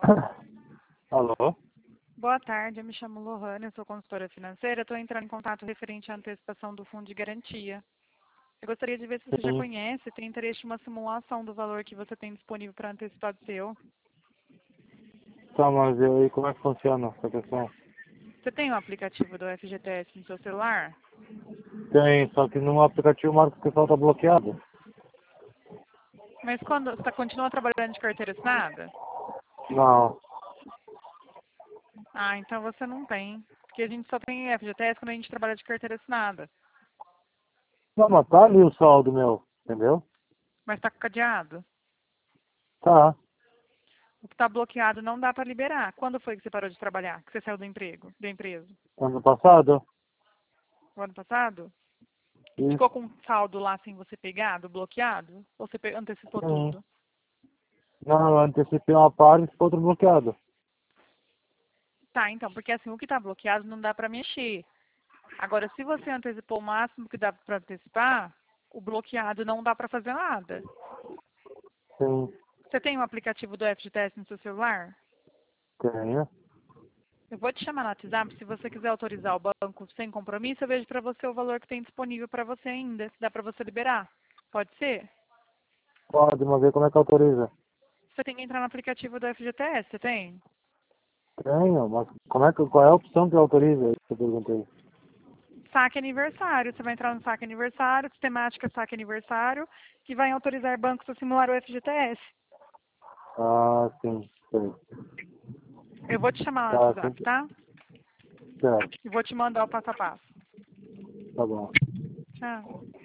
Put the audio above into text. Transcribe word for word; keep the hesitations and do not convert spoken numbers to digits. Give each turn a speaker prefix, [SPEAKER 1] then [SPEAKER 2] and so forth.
[SPEAKER 1] Alô?
[SPEAKER 2] Boa tarde, eu me chamo Lohane, eu sou consultora financeira. Estou entrando em contato referente à antecipação do fundo de garantia. Eu gostaria de ver se você já
[SPEAKER 1] Sim.
[SPEAKER 2] conhece, tem interesse em uma simulação do valor que você tem disponível para antecipar o seu.
[SPEAKER 1] Tá, mas e aí como é que funciona essa questão?
[SPEAKER 2] Você tem o aplicativo do F G T S no seu celular?
[SPEAKER 1] Tem, só que no aplicativo marca que o pessoal tá bloqueado.
[SPEAKER 2] Mas quando você tá- continua trabalhando de carteira assinada?
[SPEAKER 1] Não.
[SPEAKER 2] Ah, então você não tem. Porque a gente só tem F G T S quando a gente trabalha de carteira assinada.
[SPEAKER 1] Não, mas tá ali o saldo meu, entendeu?
[SPEAKER 2] Mas está cadeado.
[SPEAKER 1] Tá.
[SPEAKER 2] O que está bloqueado não dá para liberar. Quando foi que você parou de trabalhar? Que você saiu do emprego, da empresa?
[SPEAKER 1] Ano passado?
[SPEAKER 2] O ano passado? Ficou
[SPEAKER 1] Isso.
[SPEAKER 2] com um saldo lá sem você pegar, do bloqueado? Ou você pe- antecipou
[SPEAKER 1] Sim.
[SPEAKER 2] tudo?
[SPEAKER 1] Não, eu antecipei uma parte e ficou outro bloqueado.
[SPEAKER 2] Tá, então, porque assim, o que está bloqueado não dá para mexer. Agora, se você antecipou o máximo que dá para antecipar, o bloqueado não dá para fazer nada.
[SPEAKER 1] Sim.
[SPEAKER 2] Você tem o aplicativo do F G T S no seu celular?
[SPEAKER 1] Tenho.
[SPEAKER 2] Eu vou te chamar no WhatsApp, se você quiser autorizar o banco sem compromisso, eu vejo para você o valor que tem disponível para você ainda, se dá para você liberar. Pode ser?
[SPEAKER 1] Pode, mas ver como é que autoriza.
[SPEAKER 2] Você tem que entrar no aplicativo do F G T S, você tem?
[SPEAKER 1] Tenho, mas como é que, qual é a opção que autoriza? Isso que eu perguntei.
[SPEAKER 2] Saque aniversário. Você vai entrar no saque aniversário, sistemática saque aniversário, que vai autorizar bancos a simular o F G T S.
[SPEAKER 1] Ah, sim. Sei.
[SPEAKER 2] Eu vou te chamar no
[SPEAKER 1] Tá, sim.
[SPEAKER 2] WhatsApp, tá?
[SPEAKER 1] Certo.
[SPEAKER 2] E vou te mandar o passo a passo.
[SPEAKER 1] Tá bom.
[SPEAKER 2] Tchau.